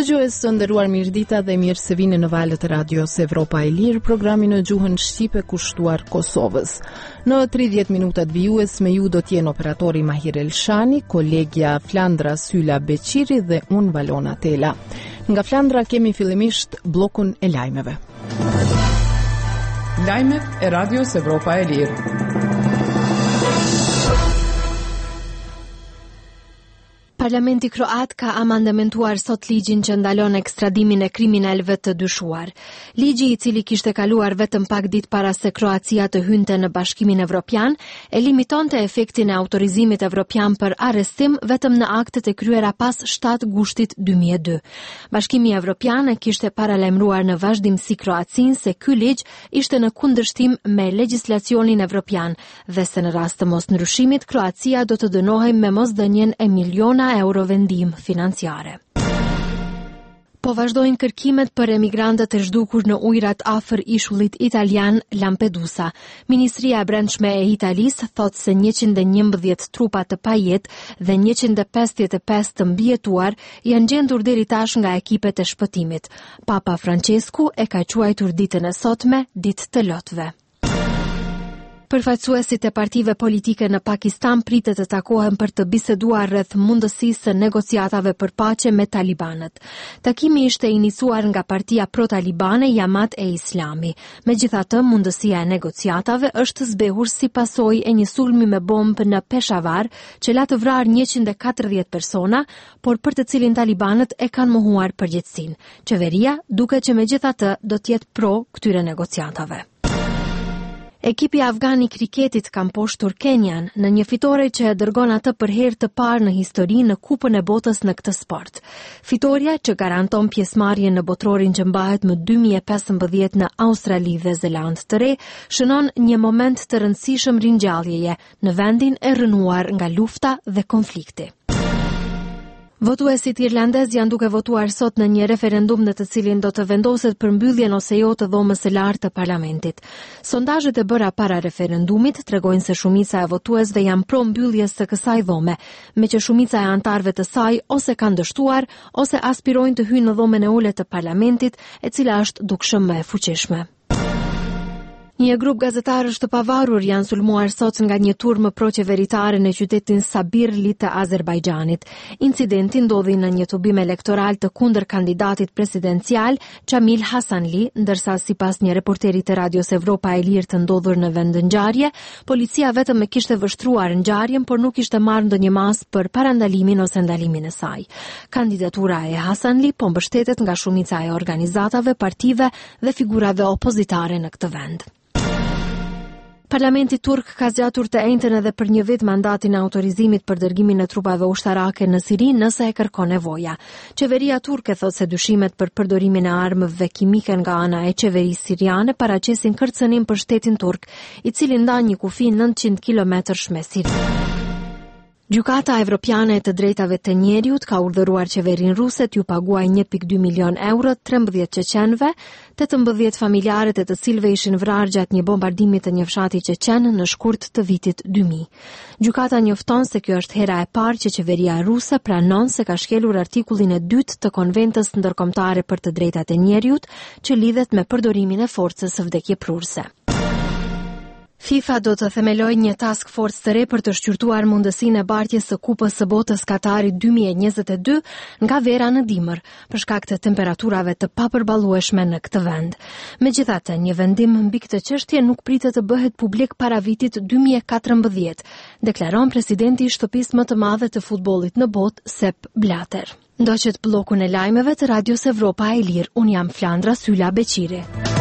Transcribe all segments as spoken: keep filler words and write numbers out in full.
Dëgjues të nderuar, mirëdita dhe mirë se vini në valët e radios Evropa e Lirë, programi në gjuhën shqipe kushtuar Kosovës. Në tridhjetë minutat vijues me ju do t'jenë operatori Mahir Elshani, kolegja Flandra Sylla Beqiri dhe unë Valona Tela. Nga Flandra kemi fillimisht bllokun e lajmeve. Lajmet e radios Evropa e Lirë. Parlamenti kroat ka amandamentuar sot ligjin që ndalon ekstradimin e kriminalëve të dyshuar. Ligji, i cili kishte kaluar vetëm pak ditë para se Kroacia të hynte në Bashkimin Evropian, e limitonte efektin e autorizimit evropian për arrestim vetëm në aktet e kryera pas shtatë gushtit dy mijë e dy. Bashkimi Evropian e kishte paralajmëruar në vazhdimsi Kroacinë se ky ligj ishte në kundërshtim me legjislacionin evropian dhe se në rast të mosndryshimit Kroacia do të dënohej me mosdhënien e miliona euro vendim financiare. Po vazhdojnë kërkimet për emigrantët e zhdukur në ujrat afër ishullit italian Lampedusa. Ministria e Brendshme e Italisë thotë se njëqind e njëmbëdhjetë trupa të pajetë dhe njëqind e pesëdhjetë e pesë të mbijetuar janë gjendur deri tash nga ekipet e shpëtimit. Papa Francesku e ka quajtur ditën e sotme ditë të lotëve. Përfaqësuesit e partive politike në Pakistan pritet të takohen për të biseduar rreth mundësisë së negociatave për paqe me talibanët. Takimi ishte iniciuar nga partia pro-talibane Jamaat e Islami. Megjithatë, mundësia e negociatave është zbehur si pasojë e një sulmi me bombë në Peshawar, që la të vrarë njëqind e katërdhjetë persona, por për të cilin talibanët e kanë mohuar përgjegjësinë. Qeveria duket që megjithatë do të jetë pro këtyre negociatave. Ekipi afgan i kriketit ka mposhtur Kenyan në një fitore që e dërgon atë për herë të parë në histori në Kupën e Botës në këtë sport. Fitoria, që garanton pjesëmarrjen në botrorin që mbahet më dy mijë e pesëmbëdhjetë në Australi dhe Zeland të Re, shënon një moment të rëndësishëm ringjalljeje në vendin e rënuar nga lufta dhe konflikti. Votuesit irlandez janë duke votuar sot në një referendum në të cilin do të vendoset për mbylljen ose jo të dhomës së lartë të parlamentit. Sondazhet e bëra para referendumit tregojnë se shumica e votuesve janë pro mbylljes së kësaj dhome, me që shumica e anëtarëve të saj ose kanë dështuar ose aspirojnë të hyjnë në dhomën e ulët të parlamentit, e cila është dukshëm më e fuqishme. Një grup gazetarësh të pavarur janë sulmuar sot nga një turmë pro-qeveritare në qytetin Sabirli të Azerbajxhanit. Incidenti ndodhi në një tubim elektoral të kundër kandidatit presidencial Chamil Hasanli, ndërsa sipas një reporteri të Radios Evropa e Lirë të ndodhur në vendngjarje, policia vetëm e kishte vështruar ngjarjen, por nuk kishte marrë ndonjë masë për parandalimin ose ndalimin e saj. Kandidatura e Hasanli po mbështetet nga shumica e organizatave, partive dhe figurave opozitare në këtë vend. Parlamenti turk ka zgjatur të njëjtën edhe për një vit mandatin e autorizimit për dërgimin e trupave ushtarake në Siri nëse e kërkon nevoja. Qeveria turke thotë se dyshimet për përdorimin e armëve kimike nga ana e qeverisë siriane paraqesin kërcënim për shtetin turk, i cili ndan një kufi nëntëqind kilometrash me Sirinë. Gjykata Evropiane e të drejtave të njeriut ka urdhëruar qeverinë ruse t'ju paguajë një pikë dy milion euro trembëdhjetë qeqenëve, tetëmbëdhjetë familjarët e të cilëve ishin vrarë gjatë një bombardimi të një fshati qeqen në shkurt të vitit dy mijë. Gjykata njofton se kjo është hera e parë që qeveria ruse pranon se ka shkelur artikullin e dytë të Konventës Ndërkombëtare për të Drejtat e Njeriut, që lidhet me përdorimin e forcës së vdekjeprurse. FIFA do të themelojë një task force të re për të shqyrtuar mundësinë e bartjes së Kupës së Botës Katari dy mijë e njëzet e dy nga vera në dimër, për shkak të temperaturave të papërballueshme në këtë vend. Megjithatë, një vendim mbi këtë çështje nuk pritet të bëhet publik para vitit dy mijë e katërmbëdhjetë, deklaron presidenti i shtëpisë më të madhe të futbollit në botë, Sepp Blatter. Ndoqët bllokun e lajmeve të Radios Evropa e Lirë. Un jam Flandra Sylla Beqiri.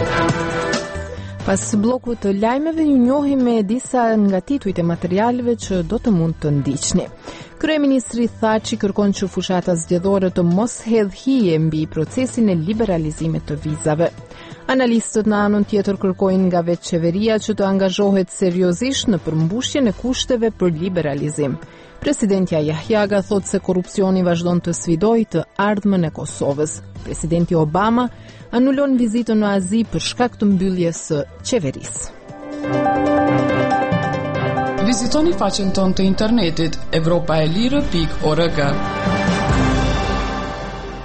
Pas bllokut të lajmeve ju njohim me disa nga titujt e materialeve që do të mund të ndiqni. Kryeministri Thaçi kërkon që fushata zgjedhore të mos hedh hije mbi procesin e liberalizimit të vizave. Analistët në anën tjetër kërkojnë nga vetë qeveria që të angazhohet seriozisht në përmbushjen e kushteve për liberalizim. Presidentja Jahjaga thot se korrupsioni vazhdon të sfidojë të ardhmen e Kosovës. Presidenti Obama anulon vizitën në Azi për shkak të mbylljes së qeverisë. Vizitoni faqen tonë të internetit evropaelire pikë org.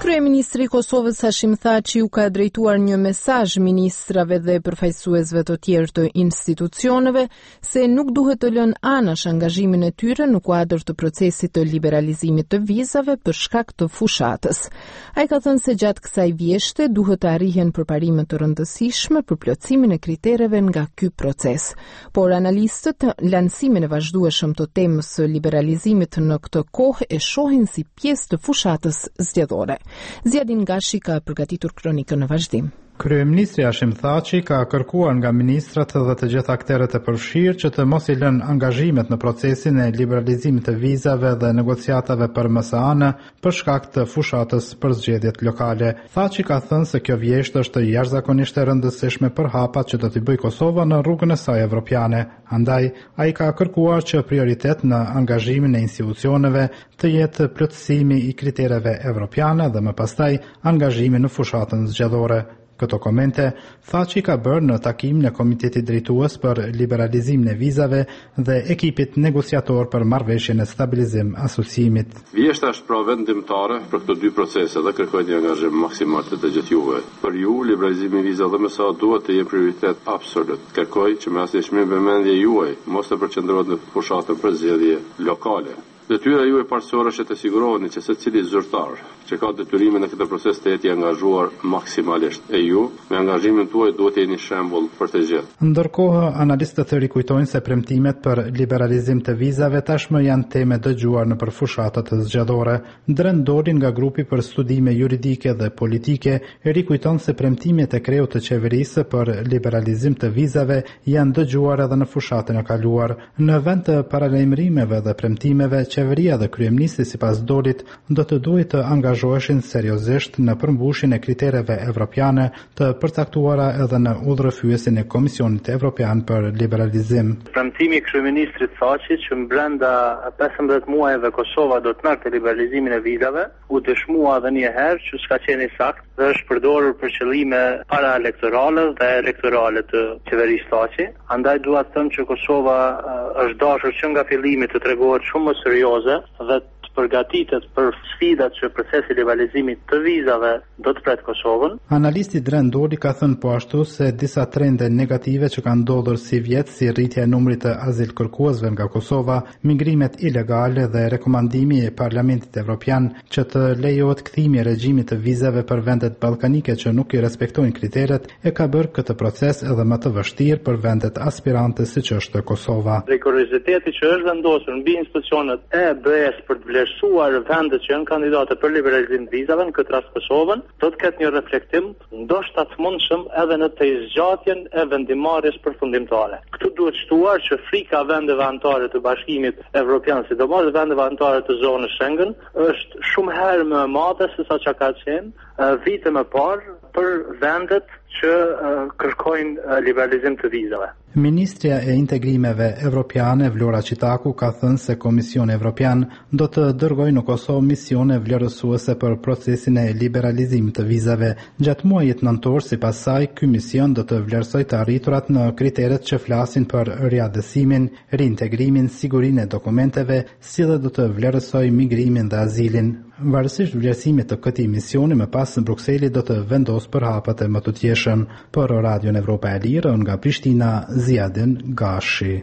Kryeministri i Kosovës Hashim Thaçi u ka drejtuar një mesazh ministrave dhe përfaqësuesve të tjerë të institucioneve se nuk duhet të lënë anash angazhimin e tyre në kuadër të procesit të liberalizimit të vizave për shkak të fushatës. Ai ka thënë se gjatë kësaj vjeshte duhet të arrihen përparime të rëndësishme për plotësimin e kritereve nga ky proces. Por analistët lancimin e vazhdueshëm të temës së liberalizimit në këtë kohë e shohin si pjesë të fushatës zgjedhore. Zjadin Gashi ka përgatitur kronikën në vazhdim. Kryeministri Hashim Thaçi ka kërkuar nga ministrat dhe të gjithë akterët e përfshirë që të mos i lënë angazhimet në procesin e liberalizimit të vizave dhe negociatave për M S A N për shkak të fushatës për zgjedhjet lokale. Thaçi ka thënë se kjo vjeshtë është jashtëzakonisht e rëndësishme për hapat që do t'i bëjë Kosova në rrugën e saj evropiane. Andaj, ai ka kërkuar që prioritet në angazhimin e institucioneve të jetë plotësimi i kritereve evropiane dhe më pastaj angazhimi në fushatën zgjedhore. Këto komente, Thaçi ka bërë në takimin e Komitetit Drejtues për liberalizimin e vizave dhe ekipit negociator për marrëveshjen e stabilizim asociimit. Vjeshta është pra vendimtare për këto dy procese dhe kërkoj një angazhim maksimal të të gjithë juve. Për ju, liberalizimi i vizave dhe M S A duhet të jetë prioritet absolut. Kërkoj që me asnjë çmim vëmendje juaj mos të përqendrohet në fushatën për zgjedhje lokale. Detyra juaj parsorë është të siguroheni që secili zyrtar që ka detyrime në këtë proces të jetë i angazhuar maksimalisht e ju, me angazhimin tuaj duhet të jeni shembull për të gjithë. Ndërkohë, analistët të rikujtojnë se premtimet për liberalizim të vizave tashmë janë teme dëgjuar në përfushatat zgjedhore. Dren Doli nga grupi për studime juridike dhe politike rikujton se premtimet e kreut të qeverisë për liberalizim të vizave janë dëgjuar edhe në fushatën e kaluar. Në vend të paralajmërimeve dhe premtimeve, qeveria dhe kryeministri sipas Dolit do të duhet të angazhoheshin seriozisht në përmbushjen e kritereve evropiane të përcaktuara edhe në udhërrëfyesin e Komisionit Evropian për liberalizim. Premtimi i kryeministrit Thaçi që brenda pesëmbëdhjetë muajve Kosova do të merrte liberalizimin e vizave, u dëshmua edhe një herë që s'ka qenë i saktë dhe është përdorur për qëllime paraelektorale dhe elektorale të qeverisë Thaçi. Andaj dua të them që Kosova është dashur që nga fillimi të tregohet shumë më serioze dhe të përgatitet për sfidat që procesi liberalizimit të vizave do të pret Kosovën. Analisti Dren Doli ka thënë po ashtu se disa trende negative që kanë ndodhur si vjet, si rritja e numrit të azil kërkuesve nga Kosova, migrimet ilegale dhe rekomandimi i Parlamentit Evropian që të lejohet kthimi i regjimit të vizave për vendet ballkanike që nuk i respektojnë kriteret, e ka bërë këtë proces edhe më të vështirë për vendet aspirante siç është Kosova. Kurioziteti që është vendosur mbi institucionet e B E S për të vlerësuar vendet që janë kandidate për liberalizim të vizave, në këtë rast Kosovën, do të ketë një reflektim ndoshta të mundshëm edhe në të zgjatjen e vendimarrjes përfundimtare. Këtu duhet shtuar që frika vendeve anëtare të Bashkimit Evropian, sidomos vendeve anëtare të zonës Schengen, është shumë herë më e madhe se sa çka ka qenë vite më parë për vendet që uh, kërkojnë uh, liberalizim të vizave. Ministrja e Integrimeve Evropiane Vlora Qitaku ka thënë se Komisioni Evropian do të dërgojë në Kosovë misione vlerësuese për procesin e liberalizimit të vizave. Gjatë muajit nëntor, sipas saj, ky mision do të vlerësojë të arriturat në kriteret që flasin për riadësimin, reintegrimin, sigurinë e dokumenteve, si dhe do të vlerësojë migrimin dhe azilin. Varësisht vlerësimit të këtij misioni, më pas Brukseli do të vendosë për hapat e më të tjeshëm. Për Radion Evropa e Lirë, nga Prishtina, Zjadin Gashi.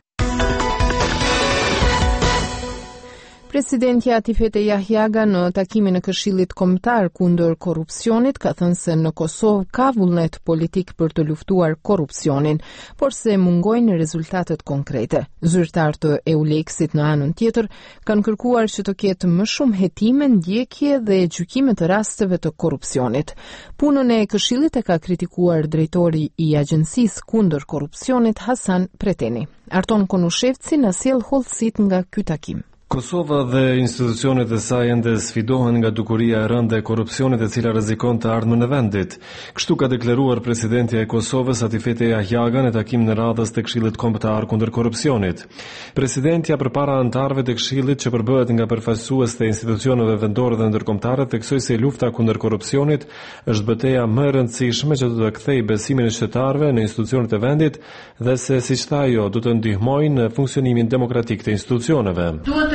Presidenti Atifete Jahjaga në takimin e Këshillit Kombëtar kundër korrupsionit ka thënë se në Kosovë ka vullnet politik për të luftuar korrupsionin, por se mungojnë rezultatet konkrete. Zyrtarët të EULEX-it në anën tjetër kanë kërkuar që të ketë më shumë hetime, ndjekje dhe gjykime të rasteve të korrupsionit. Punën e Këshillit e ka kritikuar drejtori i Agjencisë kundër korrupsionit Hasan Preteni. Arton Konushevci na sjell hollësit nga ky takim. Kosova dhe institucionet e saj ende sfidohen nga dukuria e rëndë e korrupsionit e cila rrezikon të ardhmen e vendit. Kështu ka deklaruar presidentja e Kosovës Atifete Jahjaga në takimin e radhës të Këshillit Kombëtar kundër korrupsionit. Presidentja përpara anëtarëve të Këshillit që përbëhet nga përfaqësues të institucioneve vendore dhe ndërkombëtare theksoi se lufta kundër korrupsionit është betejë më e rëndësishme që do të kthejë besimin e qytetarëve në institucionet e vendit dhe se siç tha ajo do të ndihmojë në funksionimin demokratik të institucioneve. Duhet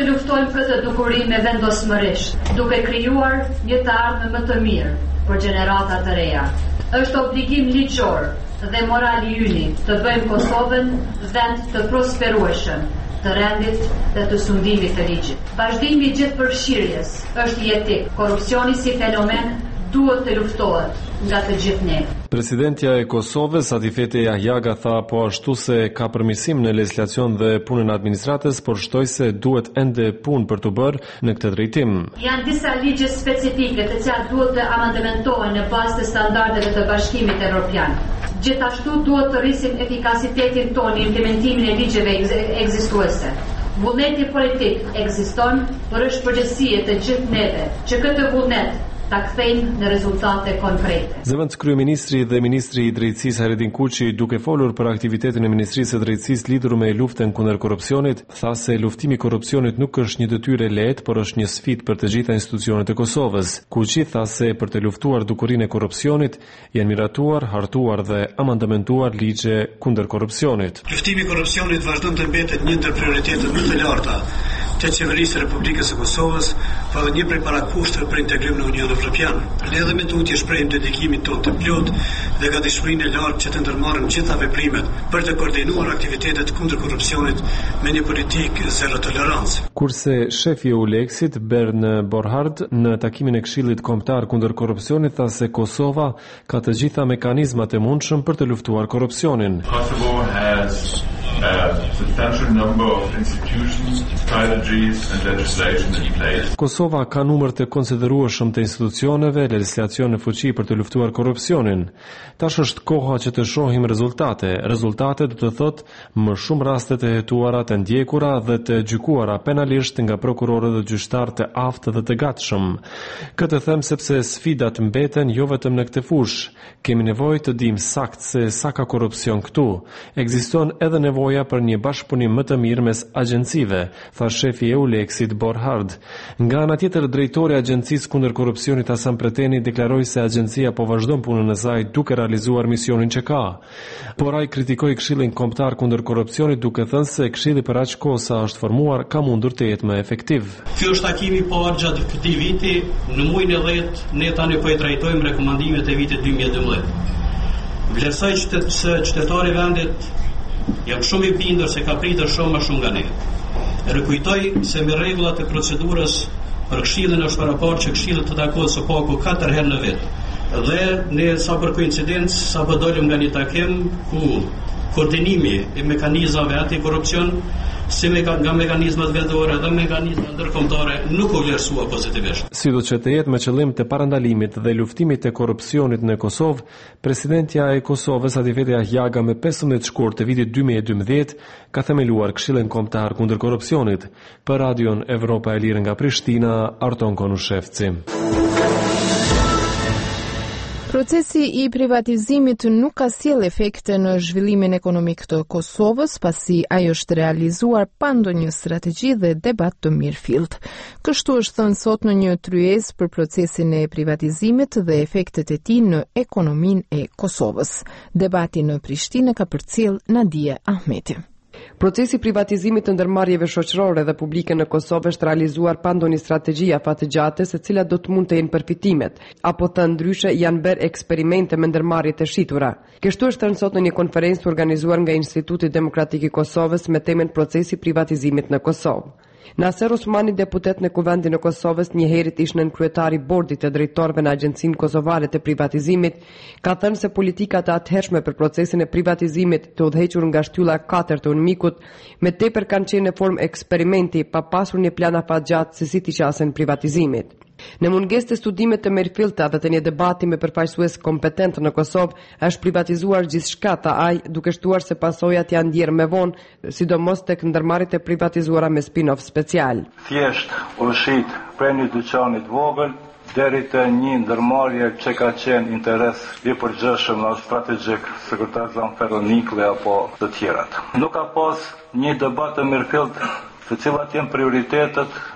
të luftojmë këtë dukuri me vendosmërisht, duke krijuar një të ardhme më të mirë për gjeneratat të reja. Është obligim ligjor dhe moral i yni të bëjmë Kosovën vend të prosperueshëm, të rendit dhe të sundimit të ligjit. Vazhdimi i gjithëpërfshirjes është jetik. Korrupsioni si fenomen duhet të luftohet nga të gjithë ne. Presidentja e Kosovës, Satifete Jahjaga, tha po ashtu se ka përmirësim në legislacion dhe punën e administratës, por shtoi se duhet ende punë për të bërë në këtë drejtim. Janë disa ligje specifike të cilat duhet të amendamentohen në bazë të standardeve të Bashkimit Evropian. Gjithashtu duhet të rrisim efikasitetin tonë në implementimin e ligjeve ekzistuese. Vullneti politik ekziston, por është përgjegjësia e të gjithë neve që këtë vullnet ta kthejmë në rezultate konkrete. Zëvendës kryeministri dhe ministri i drejtësisë Hayrettin Kuçi, duke folur për aktivitetin e Ministrisë së Drejtësisë lidhur me luftën kundër korrupsionit, tha se luftimi i korrupsionit nuk është një detyrë e lehtë, por është një sfidë për të gjitha institucionet e Kosovës. Kuçi tha se për të luftuar dukurinë e korrupsionit janë miratuar, hartuar dhe amendamentuar ligje kundër korrupsionit. Luftimi i korrupsionit vazhdon të mbetet një ndër prioritetet më të larta të qeverisë së Republikës së Kosovës, por edhe një prej parakushteve për integrim në Unionin Evropian. Ne edhe me tutje shprehim dedikimin tonë të plotë dhe gatishmërinë e lartë që të ndërmarrim gjitha veprimet për të koordinuar aktivitetet kundër korrupsionit me një politikë zero tolerancë. Kurse shefi i Euleksit, Bern Borhard, në takimin e Këshillit Kombëtar kundër korrupsionit, tha se Kosova ka të gjitha mekanizmat e mundshëm për të luftuar korrupsionin. Kosovo has a substantial number of institutions, strategies and legislation in place. Kosova ka numër të konsiderueshëm të institucioneve, legjislacion në fuqi për të luftuar korrupsionin. Tash është koha që të shohim rezultate. Rezultate do të thotë më shumë raste të hetuara, të ndjekura dhe të gjykuara penalisht nga prokurorët dhe gjyqtarët të aftë dhe të gatshëm. Këtë them sepse sfidat mbeten jo vetëm në këtë fushë. Kemi nevojë të dimë saktë se sa ka korrupsion këtu. Ekziston edhe nevoja për një bashkëpunim më të mirë mes agjencive, tha shefi i Euleksit Borhard. Nga ana tjetër, drejtori i Agjencisë kundër korrupsionit Hasan Preteni deklaroi se agjencia po vazhdon punën e saj duke realizuar misionin që ka. Por ai kritikoi Këshillin Kombëtar kundër korrupsionit duke thënë se Këshilli për aq kohë sa është formuar ka mundur të jetë më efektiv. Ky është takimi i parë gjatë këtij viti. Në muajin e dhjetë ne tani po i trajtojmë rekomandimet e vitit dy mijë e dymbëdhjetë. Vlerësoj qytet se qytetarët e vendit jam shumë i bindur se ka pritur shumë më shumë nga ne. Rikujtoj se me rregullat e procedurës për Këshillin është paraportë që Këshilli të takohet së paku katër herë në vit. Dhe ne sa për koincidencë sapo dolëm nga një takim ku koordinimi i mekanizmave antikorrupsion si me nga mekanizmat vendore dhe mekanizmat ndërkombëtare nuk u vlerësua pozitivisht. Sido që të jetë me qëllim të parandalimit dhe luftimit të korrupsionit në Kosovë, presidentja e Kosovës Satifete Jahjaga me pesëmbëdhjetë shkurt të vitit dy mijë e dymbëdhjetë ka themeluar Këshillin Kombëtar kundër korrupsionit. Për Radion Evropa e Lirë nga Prishtina, Arton Konushevci. Procesi i privatizimit nuk ka sjell efekte në zhvillimin ekonomik të Kosovës, pasi ai është realizuar pa ndonjë strategji dhe debat të mirëfillt. Kështu është thënë sot në një tryezë për procesin e privatizimit dhe efektet e tij në ekonominë e Kosovës. Debati në Prishtinë ka përcjell Nadia Ahmeti. Procesi privatizimit të ndërmarrjeve shoqërore dhe publike në Kosovë është realizuar pa ndonjë strategji afatgjate se cilat do të mund të jenë përfitimet, apo të ndryshe janë bërë eksperimente me ndërmarrje të shitura. Kështu është thënë sot në një konferencë organizuar nga Instituti Demokratik i Kosovës me temën Procesi privatizimit në Kosovë. Naser Osmani, deputet në Kuvendin e Kosovës, një herët ishte nën kryetari i bordit të drejtorëve në Agjencinë Kosovare të Privatizimit, ka thënë se politikat e atëhershme për procesin e privatizimit të udhëhequr nga shtylla e katërt e UNMIK-ut me tepër kanë qenë në formë eksperimenti pa pasur një plan afatgjatë se si t'i qasen privatizimit. Në mungesë të studimeve të mirëfillta dhe të një debati me përfaqësues kompetent në Kosovë, është privatizuar gjithçka, tha ai, duke shtuar se pasojat janë ndjerë me vonë, sidomos tek ndërmarrjet e privatizuara me spin-off special. Thjesht u shit prej një dyqani të vogël deri te një ndërmarrje që ka qenë interes i përgjithshëm në strategjik, sekretar Zan Ferronikle apo të tjerat. Nuk ka pas një debat të mirëfillt se cilat janë prioritetet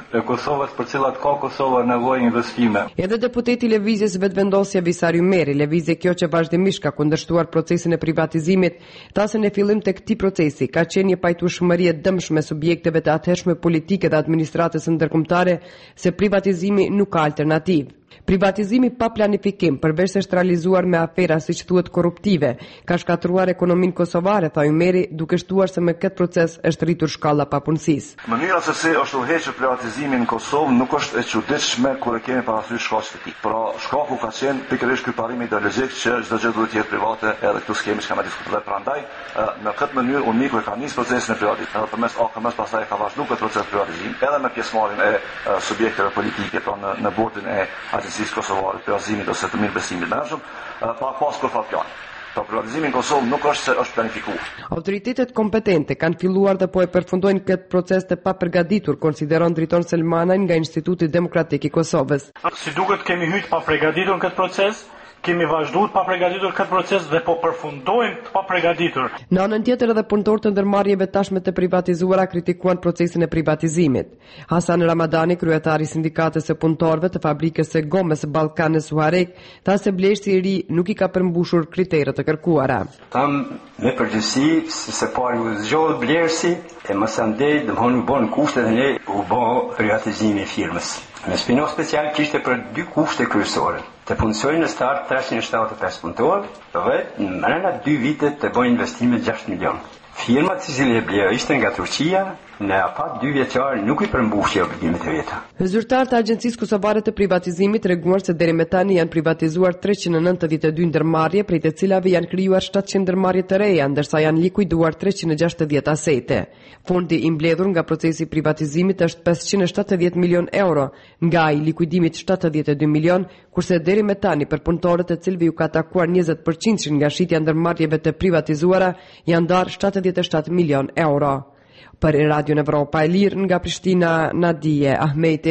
e Kosovës për cilat ka Kosova nevojë investime. Edhe deputeti i Lëvizjes Vetëvendosja Visariu Meri, lëvizje kjo që vazhdimisht ka kundërshtuar procesin e privatizimit, tha se në fillim të këtij procesi ka qenë një pajtueshmëri e dëmshme subjekteve të atëhershme politike dhe administratës ndërkombëtare se privatizimi nuk ka alternativë. Privatizimi pa planifikim, përveç se është realizuar me afera siç thuhet korruptive, ka shkatruar ekonominë kosovare, tha Ymeri, duke shtuar se me këtë proces është rritur shkalla papunësisë. Mënyra se si është udhëhequr privatizimi në Kosovë nuk është e çuditshme kur e kemi parasysh shkaqet e tij. Pra, shkaku ka qenë pikërisht ky parim ideologjik që çdo gjë duhet të jetë private, edhe këtu skemi që kanë diskutuar. Prandaj, në këtë mënyrë Uniku e ka nisë procesin e privatizimit, edhe përmes A K M-s pastaj ka vazhduar këtë proces privatizimi, edhe me pjesëmarrjen e subjekteve politike, pra në, në bordin e Agjencisë Kosovare të Privatizimit ose të mirëbesimit mëshëm, pa pas kur fat plan. Pra privatizimi në Kosovë nuk është se është planifikuar. Autoritetet kompetente kanë filluar dhe po e përfundojnë këtë proces të papërgatitur, konsideron Driton Selmanaj nga Instituti Demokratik i Kosovës. Si duket kemi hyrë pa përgatitur në këtë proces, kemi vazhduar pa përgatitur këtë proces dhe po përfundojmë të pa përgatitur. Në anën tjetër edhe punëtorët të ndërmarrjeve tashmë të privatizuara kritikuan procesin e privatizimit. Hasan Ramadani, kryetari i sindikatës së punëtorëve të fabrikës së gomës Ballkan Suarek, tha se Blersi i ri nuk i ka përmbushur kriteret të kërkuara. Tam me përgjithësi se pari u zgjodh Blersi e mos andej domthon u bën kushtet e ne u bë privatizimi i firmës. Në spinov special kishte për dy kushte kryesore. Të punësojnë në start treshqind e shtatëdhjetë e pesë punëtorë dhe në mrena dy vite të bëjnë investime gjashtë milion. Firma të cilën e ble ishte nga Turqia, në afat dy vjeçar nuk i përmbushje obligimet e veta. Zyrtarët e Agjencisë Kosovare të Privatizimit treguan se deri më tani janë privatizuar treqind e nëntëdhjetë e dy ndërmarrje, prej të cilave janë krijuar shtatëqind ndërmarrje të reja, ndërsa janë likuiduar treqind e gjashtëdhjetë asete. Fondi i mbledhur nga procesi i privatizimit është pesëqind e shtatëdhjetë milion euro, nga i likuidimit shtatëdhjetë e dy milion, kurse deri më tani për punëtorët e cilëve u ka takuar njëzet përqind nga shitja ndërmarrjeve të privatizuara janë darë shtatëdhjetë e shtatë milion euro. Për Radio Evropa e Lirë nga Prishtina, Nadije Ahmeti.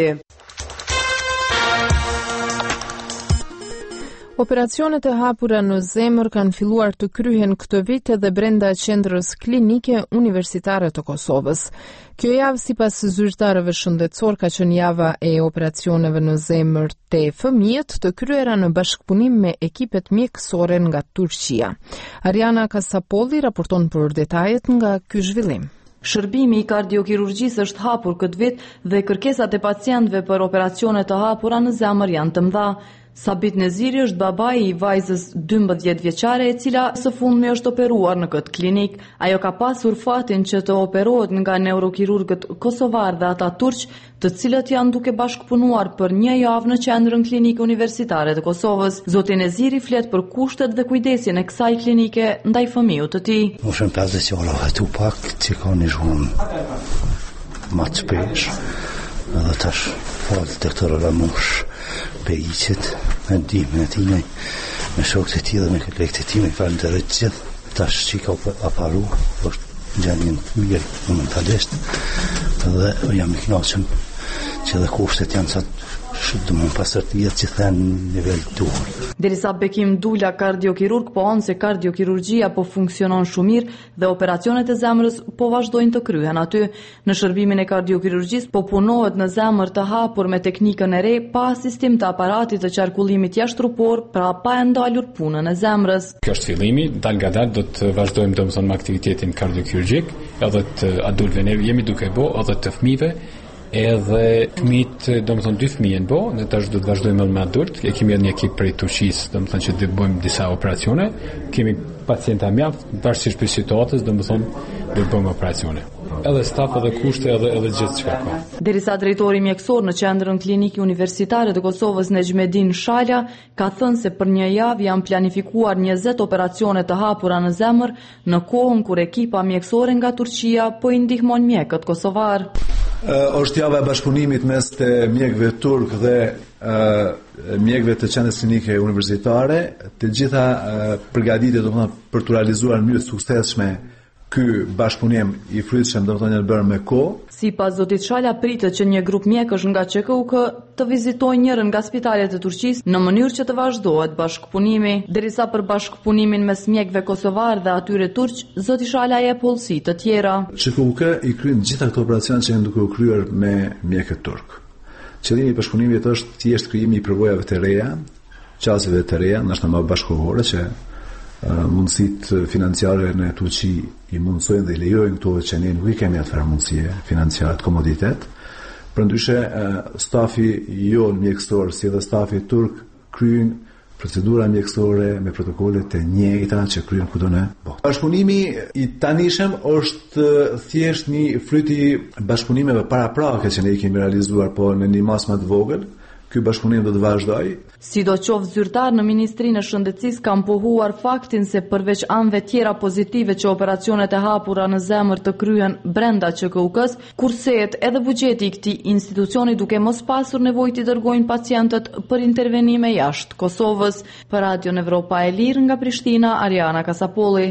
Operacionet e hapura në zemër kanë filluar të kryhen këtë vit edhe brenda qendrës klinike universitare të Kosovës. Kjo javë sipas zyrtarëve shëndetësor ka qenë java e operacioneve në zemër te fëmijët të kryera në bashkëpunim me ekipet mjekësore nga Turqia. Ariana Kasapolli raporton për detajet nga ky zhvillim. Shërbimi i kardiokirurgjisë është hapur këtë vit dhe kërkesat e pacientëve për operacione të hapura në zemër janë të mëdha. Sabit Neziri është babai i vajzës dymbëdhjetë vjeçare e cila së fundmi është operuar në këtë klinik. Ajo ka pasur fatin që të operohet nga neurokirurgët kosovar dhe ata turq, të cilët janë duke bashkëpunuar për një javë në qendrën klinike universitare të Kosovës. Zoti Neziri flet për kushtet dhe kujdesin e kësaj klinike ndaj fëmijës të tij. Moshën pesëdhjetë orë tu pak që ka një zhvonë më të shpesh, edhe tash falë të këtëre ramush për iqet, me dimën e tine, me shokët e ti dhe me kolegët e ti, me falën të rëtë gjithë, tash që ka aparu, është gjenjen mirë momentalisht, dhe jam i knaqëm që dhe kushtet janë sa shumë dëmën pasërtijet që thënë në nivel duhur. Derisa Bekim Dula, kardiokirurg, po onë se kardiokirurgjia po funksionon shumë mirë dhe operacionet e zemrës po vazhdojnë të kryhen aty. Në shërbimin e kardiokirurgjisë po punohet në zemër të hapur me teknikën e re pa asistim të aparatit të qarkullimit jashtrupor, pra pa e ndalur punën e zemrës. Kjo është fillimi, dal nga dal do të vazhdojmë domethënë me aktivitetin kardiokirurgjik, edhe të adultëve ne jemi duke bë, edhe të fëmijëve. Edhe fëmijët, domethënë dy fëmijë në bo, ne tash do të vazhdojmë me adult. E kemi një ekip prej Turqisë, domethënë që do bëjmë disa operacione. Kemi pacienta mjaft, pavarësisht për situatës, domethënë do të bëjmë operacione. Edhe staf edhe kushte edhe edhe gjithë çka ka. Derisa drejtori mjekësor në qendrën klinike universitare të Kosovës Nexmedin Shala ka thënë se për një javë janë planifikuar njëzet operacione të hapura në zemër në kohën kur ekipa mjekësore nga Turqia po i ndihmon mjekët kosovar. Uh, është java e bashkëpunimit mes të mjekëve turk dhe uh, mjekëve të qendrës klinike universitare, të gjitha uh, përgatitjet domethënë për të realizuar në mënyrë të suksesshme ky bashkëpunim i frytshëm do të thonë bërë me kohë. Sipas zotit Shala pritet që një grup mjekësh nga Ç K U K të vizitojë njërin nga spitalet e Turqisë në mënyrë që të vazhdohet bashkëpunimi, derisa për bashkëpunimin mes mjekëve kosovar dhe atyre turq, zoti Shala jep hollësi të tjera. Ç K U K i kryen gjitha këto operacione që janë duke u kryer me mjekët turk. Qëllimi i bashkëpunimit është thjesht krijimi i përvojave të reja, qasjeve të reja, ndoshta më bashkëkohore që uh, mundësitë financiare në Turqi i mundsojnë dhe i lejojnë këto që ne nuk i kemi atëra mundësie financiare të komoditet. Përndryshe uh, stafi jo mjekësor si dhe stafi turk kryejnë procedura mjekësore me protokolle të njëjta që kryen kudo në botë. Bashkëpunimi i tanishëm është thjesht një fryt i bashkëpunimeve paraprake që ne i kemi realizuar, po në një mas më të vogël. Ky bashkëpunim do të vazhdojë. Sidoqoftë zyrtar në Ministrinë e Shëndetësisë kanë pohuar faktin se përveç anëve tjera pozitive që operacionet e hapura në zemër të kryen brenda Ç K U K-s, kursehet edhe buxheti i këtij institucioni duke mos pasur nevojë të dërgojnë pacientët për intervenime jashtë Kosovës. Për Radion Evropa e Lirë nga Prishtina, Ariana Kasapolli.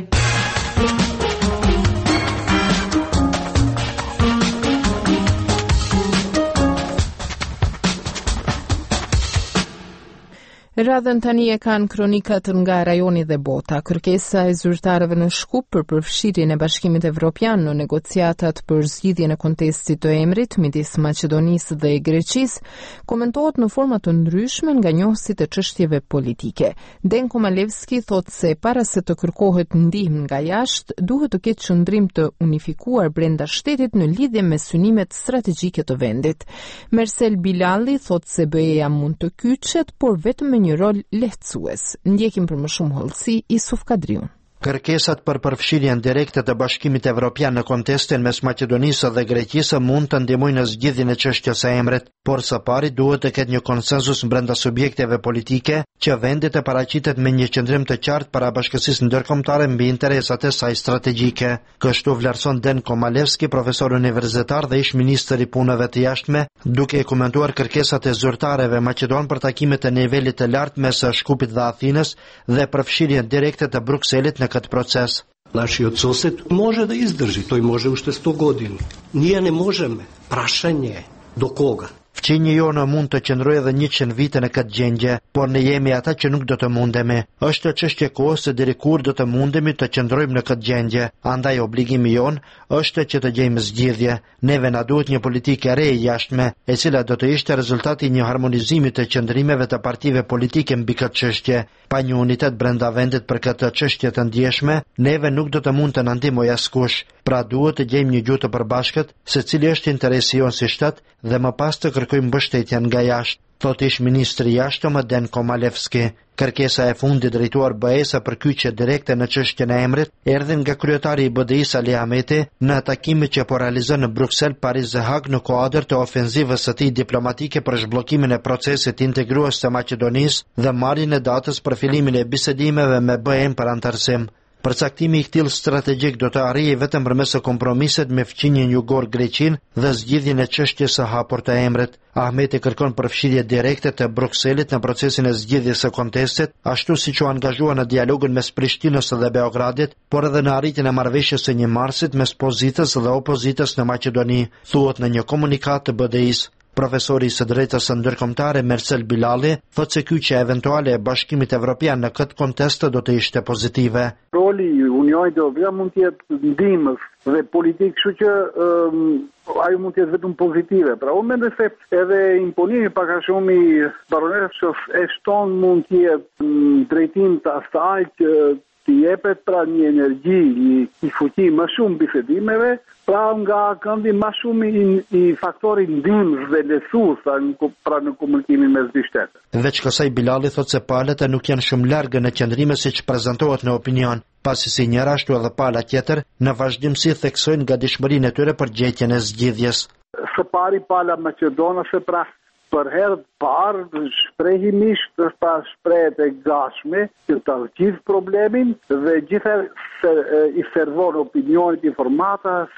Radhën tani e kanë kronikat nga rajoni dhe bota. Kërkesa e zyrtarëve në Shkup për përfshirjen e Bashkimit Evropian në negociatat për zgjidhjen e kontestit të emrit midis Maqedonisë dhe Greqisë komentohet në forma të ndryshme nga njohësit e çështjeve politike. Denko Malevski thotë se para se të kërkohet ndihmë nga jashtë, duhet të ketë qëndrim të unifikuar brenda shtetit në lidhje me synimet strategjike të vendit. Mersel Bilalli thotë se B E-ja mund të kyçet, por vetëm me një rol lehtësues. Ndjekim për më shumë hollësi Isuf Kadriun. Kërkesat për përfshirjen direkte të Bashkimit Evropian në kontestin mes Maqedonisë dhe Greqisë mund të ndihmojnë në zgjidhjen e çështjes së emrit, por së pari duhet të ketë një konsensus brenda subjekteve politike që vendi të paraqitet me një qëndrim të qartë para bashkësisë ndërkombëtare mbi interesat e saj strategjike. Kështu vlerëson Denko Malevski, profesor universitar dhe ish ministër i punëve të jashtme, duke komentuar kërkesat e zyrtarëve maqedon për takime të nivelit të lartë mes Shkupit dhe Athinës dhe përfshirjen direkte të Brukselit në këtë proces. Нашиот сосед може да издржи, тој може уште сто години. Ние не можеме. Прашање до кога? Fqinji jonë mund të qëndrojë edhe njëqind vite në këtë gjendje, por ne jemi ata që nuk do të mundemi. Është çështje kohës se deri kur do të mundemi të qëndrojmë në këtë gjendje. Andaj obligimi jonë është që të gjejmë zgjidhje. Neve na duhet një politikë e re e jashtme, e cila do të ishte rezultati i një harmonizimi të qëndrimeve të partive politike mbi këtë çështje. Pa një unitet brenda vendit për këtë çështje të ndjeshme, neve nuk do të mund të na ndihmojë askush. Pra duhet të gjejmë një gjuhë të përbashkët se cili është interesi jonë si shtat dhe më pas të kërkojmë mbështetjen nga jashtë, thotë ish ministri i jashtëm Denko Malevski. Kërkesa e fundit drejtuar B E-s për kyçje direkte në çështjen e emrit erdhi nga kryetari i B D I-s Ali Ahmeti në takimin që po realizon në Bruksel, Paris dhe Hag në kuadër të ofensivës së tij diplomatike për zhbllokimin e procesit integrues të Maqedonisë dhe marrjen e datës për fillimin e bisedimeve me B E-n për antarësim. Përcaktimi i këtij strategjik do të arrijë vetëm përmes kompromiset me fqinjen jugor Greqin dhe zgjidhjen e çështjes së hapur të emrit. Ahmeti kërkon përfshirje direkte të Brukselit në procesin e zgjidhjes së kontestit, ashtu siç u angazhua në dialogun mes Prishtinës dhe Beogradit, por edhe në arritjen e marrëveshjes së një marsit mes pozitës dhe opozitës në Maqedoni, thuhet në një komunikat të B D I-s. Profesori i së drejtës së ndërkombëtare Mersel Bilalli thotë se kyçja eventuale e Bashkimit Evropian në këtë kontest do të ishte pozitive. Roli i Unionit Evropian mund të jetë ndihmës dhe politik, kështu që um, ajo mund të jetë vetëm pozitive. Pra unë mendoj se edhe imponimi pak a shumë i baronesës Ashton mund të jetë drejtim të asaj që të jepet pra një energji, një, një fuqi më shumë bisedimeve, pra nga këndi më shumë i, i faktori ndihmës dhe lehtësues pra në komunikimin mes dy shteteve. Veç kësaj Bilalli thotë se palët nuk janë shumë largë në qëndrime siç prezantohet në opinion, pasi si njëra ashtu edhe pala tjetër në vazhdimsi theksojnë gatishmërinë e tyre për gjetjen e zgjidhjes. Së pari pala maqedonase pra për herë të parë shprehimisht është ta shprehet e gatshme që ta zgjidh problemin dhe gjithë se i servon opinionit informata se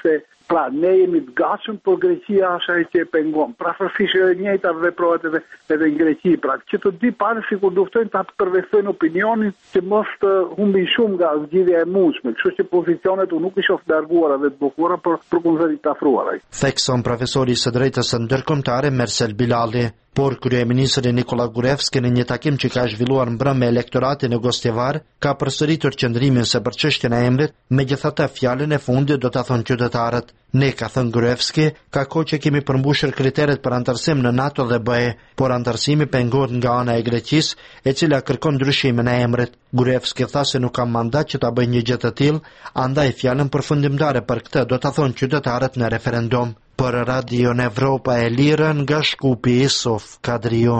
Pra ne jemi të gatshëm, por Greqia është ajo që e pengon. Pra fërfish edhe e njëjta veprohet edhe edhe në Greqi. Pra që të dy palët sikur luftojnë ta përvestojnë opinionin që mos të humbin shumë nga zgjidhja e mundshme. Kështu që pozicionet u nuk i shoh larguara dhe të bllokuara, por për kundëri të afruara. Thekson profesori së drejtës së ndërkombëtare Mersel Bilali. Por kryeministri Nikola Gurevski në një takim që ka zhvilluar mbrëm me elektoratin e Gostivar, ka përsëritur qëndrimin se për çështjen e emrit, megjithatë fjalën e fundit do ta thonë qytetarët. Ne, ka thënë Gurevski, ka kohë që kemi përmbushur kriteret për antarësim në NATO dhe B E, por antarësimi pengohet nga ana e Greqisë, e cila kërkon ndryshimin e emrit. Gurevski tha se nuk ka mandat që ta bëjë një gjë të tillë, andaj fjalën përfundimtare për këtë do ta thonë qytetarët në referendum. Për Radio Evropa e Lirë nga Shkupi Isuf Kadrio.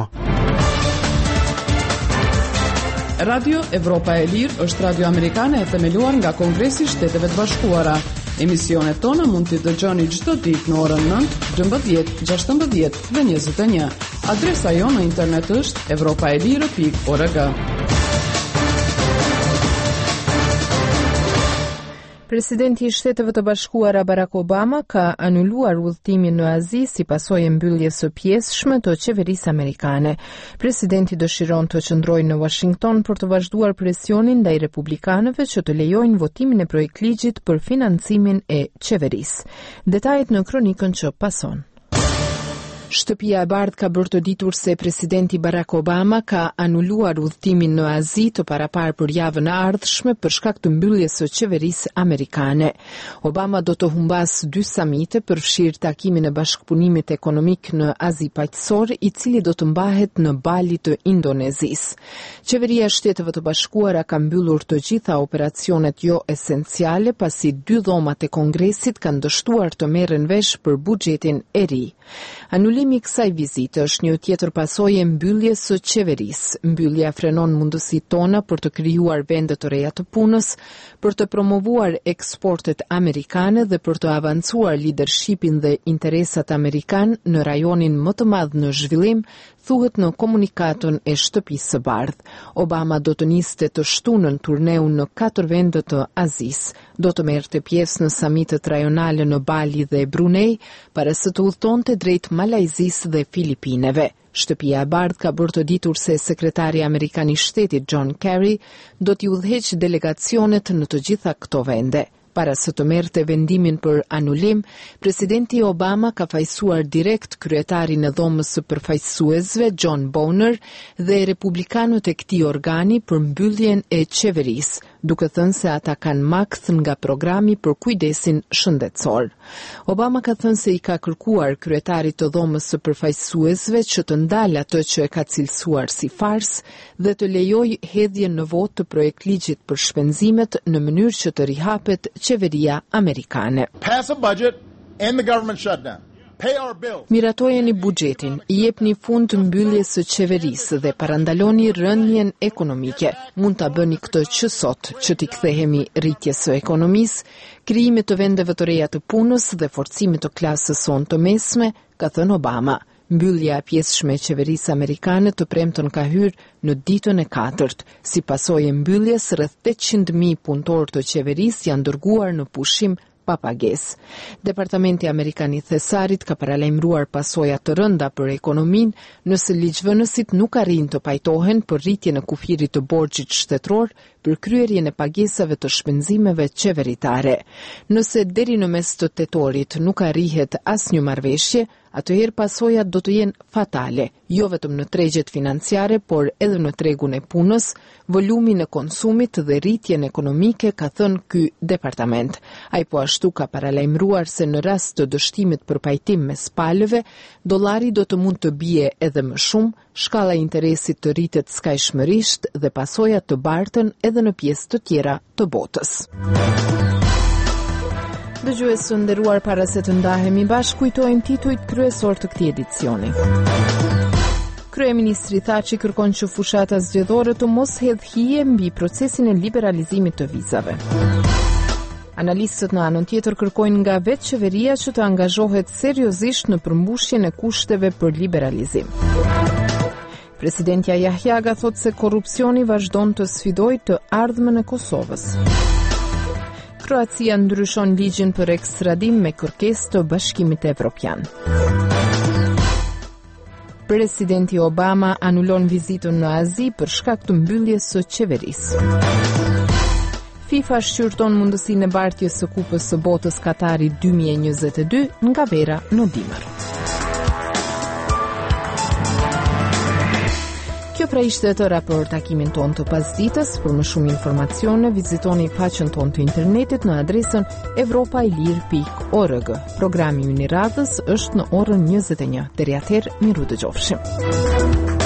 Radio Evropa e Lirë është radio amerikane e themeluar nga Kongresi i Shteteve të Bashkuara. Emisionet tona mund t'i dëgjoni çdo ditë në orën nëntë, gjashtëmbëdhjetë, gjashtëmbëdhjetë dhe njëzet e një. Adresa jonë në internet është evropaelire pikë org. Presidenti i Shteteve të Bashkuara Barack Obama ka anuluar udhëtimin në Azi si pasojë e mbylljes së pjesëshme të qeverisë amerikane. Presidenti dëshiron të qëndrojë në Washington për të vazhduar presionin ndaj republikanëve që të lejojnë votimin e projektligjit për financimin e qeverisë. Detajet në kronikën që pason. Shtëpia e Bardhë ka bërë të ditur se presidenti Barack Obama ka anuluar udhëtimin në Azi të paraparë për javën e ardhshme për shkak të mbylljes së qeverisë amerikane. Obama do të humbas dy samite, përfshirë takimin e bashkëpunimit ekonomik në Azi paqësor, i cili do të mbahet në Bali të Indonezisë. Qeveria e Shteteve të Bashkuara ka mbyllur të gjitha operacionet jo esenciale pasi dy dhomat e Kongresit kanë dështuar të merren vesh për buxhetin e ri. Anulimi i kësaj vizite është një tjetër pasojë e mbylljes së qeverisë. Mbyllja frenon mundësitë tona për të krijuar vende të reja të punës, për të promovuar eksportet amerikane dhe për të avancuar leadershipin dhe interesat amerikan në rajonin më të madh në zhvillim, thuhet në komunikatën e Shtëpisë së Bardhë. Obama do të niste të shtunën turneun në katër vende të Azisë. Do të merrte pjesë në samitet rajonale në Bali dhe Brunei, para se të udhëtonte drejt Malajzisë dhe Filipineve. Shtëpia e Bardhë ka bërë të ditur se sekretari amerikan i shtetit John Kerry do t'i udhëheqë delegacionet në të gjitha këto vende. Para se të merrte vendimin për anulim, presidenti Obama ka fajsuar direkt kryetarin e dhomës së përfaqësuesve John Boehner dhe republikanët e këtij organi për mbylljen e qeverisë, duke thënë se ata kanë makth nga programi për kujdesin shëndetësor. Obama ka thënë se i ka kërkuar kryetarit të dhomës së përfaqësuesve që të ndalë atë që e ka cilësuar si fars dhe të lejojë hedhjen në votë të projektligjit për shpenzimet në mënyrë që të rihapet qeveria amerikane. Pass a budget and the government shutdown. Miratojeni buxhetin, i jepni fund të mbylljes së qeverisë dhe parandaloni rënjen ekonomike. Mund ta bëni këtë që sot, që t'i kthehemi rritjes së ekonomisë, krijimit të vendeve të reja të punës dhe forcimit të klasës sonë të mesme, ka thënë Obama. Mbyllja e pjesëshme e qeverisë amerikane të premten ka hyrë në ditën e katërt. Si pasojë e mbylljes, rreth tetëqind mijë punëtorë të qeverisë janë dërguar në pushim pa pagesë. Departamenti Amerikan i Thesarit ka paralajmëruar pasoja të rënda për ekonominë nëse ligjvënësit nuk arrin të pajtohen për rritjen e kufirit të borxhit shtetëror për kryerjen e pagesave të shpenzimeve qeveritare. Nëse deri në mes të tetorit nuk arrihet asnjë marrëveshje, atëherë pasojat do të jenë fatale, jo vetëm në tregjet financiare, por edhe në tregun e punës, volumin e konsumit dhe rritjen ekonomike, ka thënë ky departament. Ai po ashtu ka paralajmëruar se në rast të dështimit për pajtim mes palëve, dollari do të mund të bie edhe më shumë, shkalla e interesit të rritet skajshmërisht dhe pasojat të bartën edhe në pjesë të tjera të botës. Dëgjues të nderuar, para se të ndahemi bashkë, kujtojmë titujt kryesor të këtij edicioni. Kryeministri Thaçi kërkon që fushata zgjedhore të mos hedh hije mbi procesin e liberalizimit të vizave. Analistët në anën tjetër kërkojnë nga vetë qeveria që të angazhohet seriozisht në përmbushjen e kushteve për liberalizim. Presidentja Jahjaga thot se korrupsioni vazhdon të sfidojë të ardhmen e Kosovës. Kroacia ndryshon ligjin për ekstradim me kërkesë të Bashkimit Evropian. Presidenti Obama anulon vizitën në Azi për shkak të mbylljes së qeverisë. FIFA shqyrton mundësinë e mbartjes së Kupës së Botës Katari dy mijë e njëzet e dy nga Vera në dimër. Kjo pra ishte të raport takimin ton të pasdites. Për më shumë informacione, vizitoni faqen ton të internetit në adresën evropailir pikë org. Programi ynë i radhës është në orën njëzet e një. Deri atëherë, miru dëgjofshim.